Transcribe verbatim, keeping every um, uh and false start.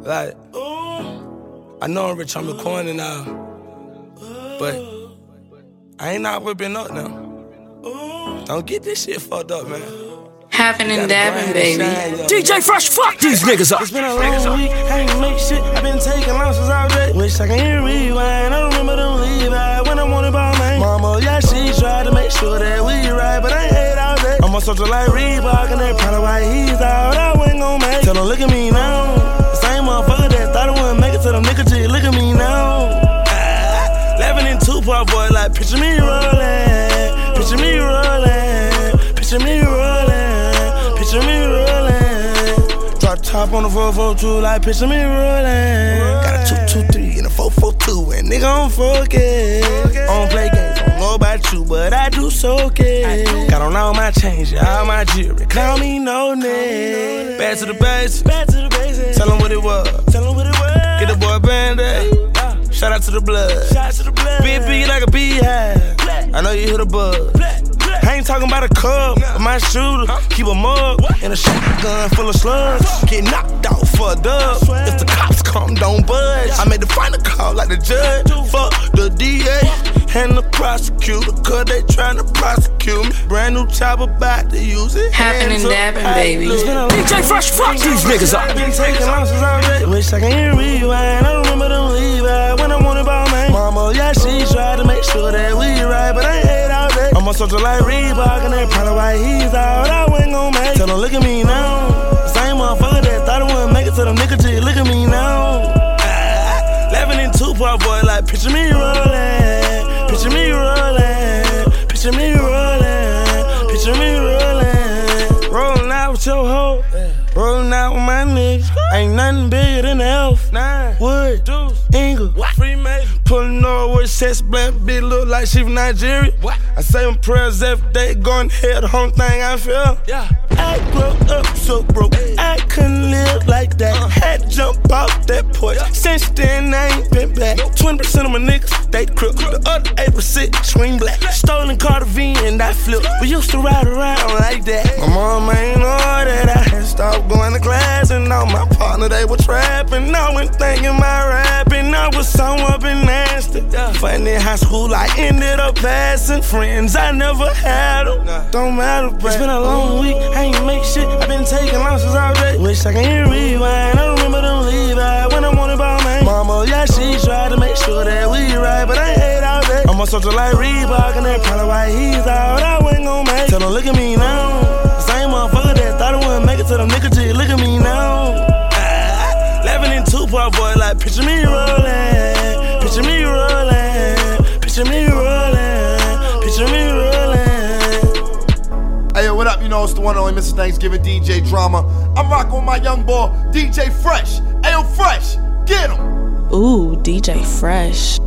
Like, I know I'm rich, I'm recording now, but I ain't not whipping up now. Don't get this shit fucked up, man. Happening, dabbing, baby. D J Fresh, fuck these niggas up. It's been a long week, I ain't make shit. I been taking losses all day. Wish I can hear rewind. I remember them leave out when I wanted about me. Mama, yeah, she tried to make sure that we right, but I ain't hate all day. I'm on social like Reebok, and that probably why he's out. I wasn't gon' make it. Tell them, look at me now. The same motherfucker that thought I wouldn't make it to them niggas, G, look at me now. Ah, laughing in Tupac, boy, like, picture me rolling. Picture me rolling. Picture me rolling. Picture me rolling. Drop top on the four four two, like picture me rolling. Got a two two three and a four four two, and nigga on focus. I don't play games, I don't know about you, but I do so care. Got on all my chains, all my jewelry. Call me no name. Back to the basics. Back to the basics. Tell him what it was. Tell him what it was. Get the boy a band-aid. Shout out to the blood. Shout out to the blood. Big big like a beehive. I know you hear the buzz. I ain't talking about a cup, but my shooter, keep a mug and a shotgun full of slugs. Get knocked out for a dub. If the cops come, don't budge. I made the final call like the judge. Fuck the D A and the prosecutor, cause they tryna prosecute me. Brand new chopper about to use it. Happening, dabbing, baby. D J Fresh, fuck these niggas up. I been taking losses all day. Wish I can hear rewind. I remember them leave out when I wanted about me. Mama, yeah, she tried to make sure that we right, but I ain't hate all day. I'm on social like Reebok, and that probably why he's out. I wasn't gon' make it. Tell them, look at me now. The same motherfucker that thought I wouldn't make it to them niggas, G, look at me now. Ah, laughing in Tupac, boy, like, picture me rolling. Picture me rolling. Picture me rolling. Picture me rolling. Rolling out with your hoe. Rolling out with my niggas. Ain't nothing bigger than the elf. Nine. Wood. Deuce. Ingle. Freemason. Pulling over with sex black bitch look like she from Nigeria. What? I say my prayers every day. Going ahead, the whole thing I feel. Yeah. I grew up so broke. Hey. I couldn't live like that. Uh. Had to jump off that porch. Yeah. Since then, I ain't been back. Nope. twenty percent of my niggas, they crook. The other eight percent swing black. black. Stolen Carter V and I flip. We used to ride around like that. Hey. My mama ain't know that I had stopped going to class, and all my partner, they were trapping. I went thinking my rapping, I was somewhat been nasty. Yeah. Funny in high school, I ended up passing. Friends, I never had them. Nah. Don't matter, but it's been a long week, I ain't make shit. I been taking losses all day. Wish I can hear rewind. I remember them leave out when I wanted about me. Mama, yeah, she tried to make sure that we right, but I ain't hate all day. I'm on social like Reebok, and that probably why he's out. I wasn't gon' make it. Tell them, look at me now. The same motherfucker that thought I wouldn't make it to them niggas, G, look at me now. Ah, laughing in Tupac, boy, like, picture me rolling. Picture me rolling. Picture me rolling. Picture me rolling. Hey, yo, what up? You know, it's the one and only Mister Thanksgiving, D J Drama. I'm rocking with my young boy, D J Fresh. Hey, yo, Fresh, get him. Ooh, D J Fresh.